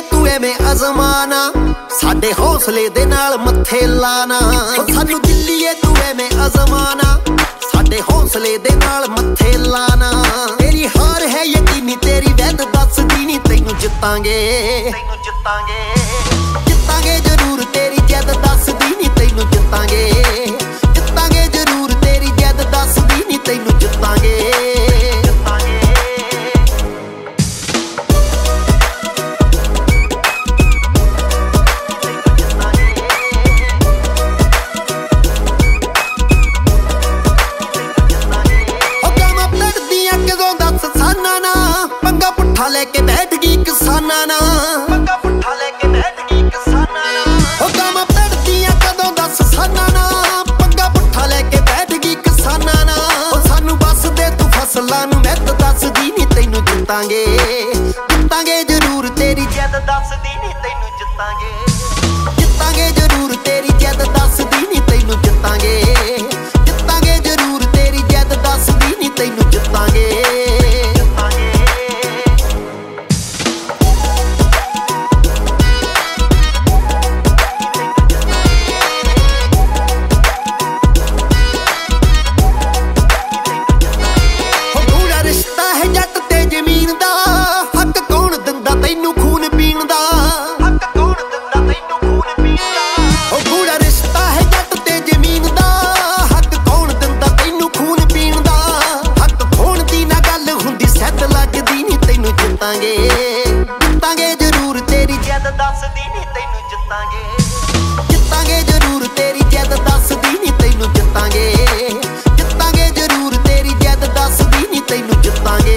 ਤੂੰ ਐਵੇਂ ਅਜ਼ਮਾਨਾ, ਸਾਡੇ ਹੌਸਲੇ ਦੇ ਨਾਲ ਮੱਥੇ ਲਾਣਾ। ਸਾਨੂੰ ਦਿੱਲੀਏ ਤੂੰ ਐਵੇਂ ਅਜ਼ਮਾਨਾ, ਸਾਡੇ ਹੌਸਲੇ ਦੇ ਨਾਲ ਮੱਥੇ ਲਾਣਾ। ਤੇਰੀ ਹਾਰ ਹੈ ਯਕੀਨੀ, ਤੇਰੀ ਵੈਦ ਦੱਸਦੀ ਨੀ, ਤੈਨੂੰ ਜਿੱਤਾਂਗੇ ਜਿੱਤਾਂਗੇ ਜ਼ਰੂਰ, ਤੇਰੀ ਜਿੱਦ ਦੱਸਦੀ ਨੀ, ਤੈਨੂੰ ਜਿੱਤਾਂਗੇ ਜਿੱਤਾਂਗੇ ਜ਼ਰੂਰ, ਤੇਰੀ ਜਿੱਦ ਦੱਸਦੀ ਨੀ, ਤੈਨੂੰ ਜਿੱਤਾਂਗੇ। ਪੰਗਾ ਪੁੱਠਾ ਲੈ ਕੇ ਬੈਠ ਗਈ ਕਿਸਾਨਾਂ ਨਾਲ, ਪੰਗਾ ਪੁੱਠਾ ਲੈ ਕੇ ਬੈਠ ਗਈ ਕਿਸਾਨਾਂ ਨਾਲ। ਹੋ ਗਾਵਾਂ ਪੜਦੀਆਂ ਕਦੋਂ ਦੱਸ ਸਾਨਾਂ ਨਾਲ, ਪੰਗਾ ਪੁੱਠਾ ਲੈ ਕੇ ਬੈਠ ਗਈ ਕਿਸਾਨਾਂ ਨਾਲ। ਸਾਨੂੰ ਬਸ ਦੇ ਤੂੰ ਫਸਲਾਂ ਨੂੰ ਮਿਹਨਤ ਦੱਸਦੀ ਨੀ, ਤੈਨੂੰ ਜਿੱਤਾਂਗੇ ਜਿੱਤਾਂਗੇ ਜ਼ਰੂਰ, ਤੇਰੀ ਜਿੱਦ ਦੱਸਦੀ ਨੀ, ਤੈਨੂੰ ਜਿੱਤਾਂਗੇ ਜਿੱਤਾਂਗੇ ਜ਼ਰੂਰ, ਤੇਰੀ ਜਿੱਦ ਦੱਸਦੀ ਨੀ, ਤੈਨੂੰ ਜਿੱਤਾਂਗੇ ਜਿੱਤਾਂਗੇ ਜ਼ਰੂਰ, ਤੇਰੀ ਜਿੱਦ ਦੱਸਦੀ ਨੀ, ਤੈਨੂੰ ਜਿੱਤਾਂਗੇ। ਜਿੱਤਾਂਗੇ ਜ਼ਰੂਰ, ਤੇਰੀ ਜਿੱਦ ਦੱਸਦੀ ਨੀ, ਤੈਨੂੰ ਜਿੱਤਾਂਗੇ ਜਿੱਤਾਂਗੇ ਜ਼ਰੂਰ, ਤੇਰੀ ਜਿੱਦ ਦੱਸਦੀ ਨੀ, ਤੈਨੂੰ ਜਿੱਤਾਂਗੇ ਜਿੱਤਾਂਗੇ ਜ਼ਰੂਰ, ਤੇਰੀ ਜਿੱਦ ਦੱਸਦੀ ਨੀ, ਤੈਨੂੰ ਜਿੱਤਾਂਗੇ।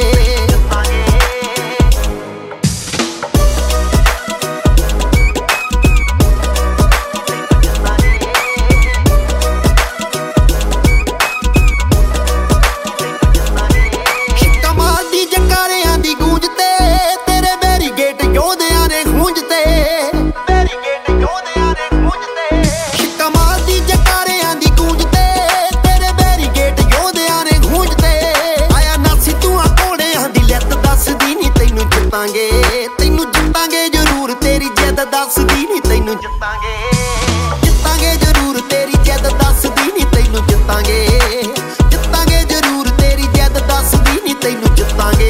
ਤੈਨੂੰ ਜਿੱਤਾਂਗੇ ਜ਼ਰੂਰ, ਤੇਰੀ ਜਿੱਦ ਦੱਸਦੀ ਨੀ, ਤੈਨੂੰ ਜਿੱਤਾਂਗੇ ਜਿੱਤਾਂਗੇ ਜ਼ਰੂਰ, ਤੇਰੀ ਜਿੱਦ ਦੱਸਦੀ ਨੀ, ਤੈਨੂੰ ਜਿੱਤਾਂਗੇ ਜਿੱਤਾਂਗੇ ਜ਼ਰੂਰ, ਤੇਰੀ ਜਿੱਦ ਦੱਸਦੀ ਨੀ, ਤੈਨੂੰ ਜਿੱਤਾਂਗੇ।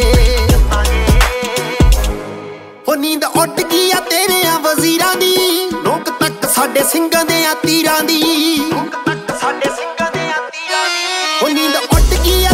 ਹੋ ਨੀਂਦ ਉੱਡ ਗਈ ਆ ਤੇਰਿਆਂ ਵਜ਼ੀਰਾਂ ਦੀ, ਨੋਕ ਤੱਕ ਸਾਡੇ ਸਿੰਘਾਂ ਦੇ ਆ ਤੀਰਾਂ ਦੀ, ਨੋਕ ਤੱਕ ਸਾਡੇ ਸਿੰਘਾਂ ਦੇ ਆ ਤੀਰਾਂ ਦੀ। ਹੋ ਨੀਂਦ ਉੱਡ ਗਈ ਆ